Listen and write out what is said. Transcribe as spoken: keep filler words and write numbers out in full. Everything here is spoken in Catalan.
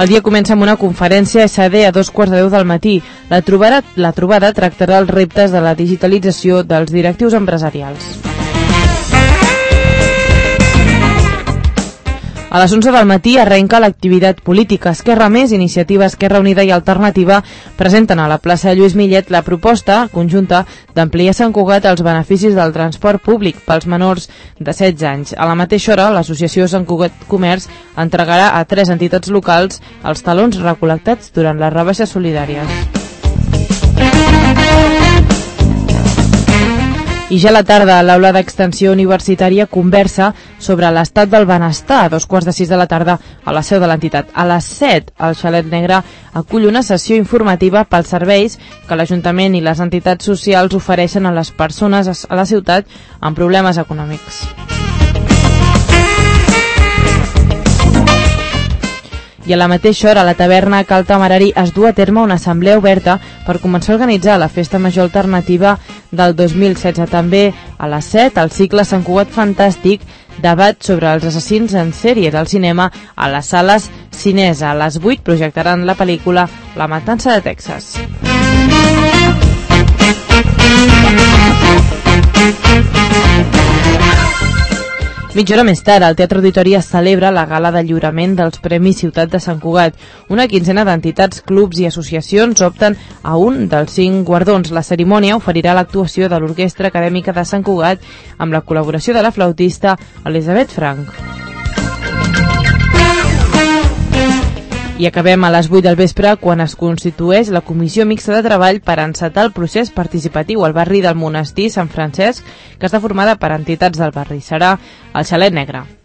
El dia comença amb una conferència S D a dos quarts de deu del matí. La trobada, la trobada tractarà els reptes de la digitalització dels directius empresarials. A les onze del matí arrenca l'activitat política. Esquerra Més, Iniciativa Esquerra Unida i Alternativa presenten a la plaça Lluís Millet la proposta conjunta d'ampliar a Sant Cugat els beneficis del transport públic pels menors de setze anys. A la mateixa hora, l'associació Sant Cugat Comerç entregarà a tres entitats locals els talons recol·lectats durant les rebaixes solidàries. I ja a la tarda, l'aula d'extensió universitària conversa sobre l'estat del benestar a dos quarts de sis de la tarda a la seu de l'entitat. A les set, el Xalet Negre acull una sessió informativa pels serveis que l'Ajuntament i les entitats socials ofereixen a les persones a la ciutat amb problemes econòmics. I a la mateixa hora, a la taverna Cal Temerari es du a terme una assemblea oberta per començar a organitzar la festa major alternativa del dos mil setze. També a les set, el cicle Sant Cugat Fantàstic, debat sobre els assassins en sèrie del cinema a les sales Cinesa. A les vuit projectaran la pel·lícula La matança de Texas. Mitja hora més tard, al Teatre Auditori es celebra la gala de lliurament dels Premis Ciutat de Sant Cugat. Una quinzena d'entitats, clubs i associacions opten a un dels cinc guardons. La cerimònia oferirà l'actuació de l'Orquestra Acadèmica de Sant Cugat amb la col·laboració de la flautista Elisabet Frank. I acabem a les vuit del vespre quan es constitueix la Comissió Mixta de Treball per encetar el procés participatiu al barri del Monestir Sant Francesc, que està formada per entitats del barri. Serà al Xalet Negre.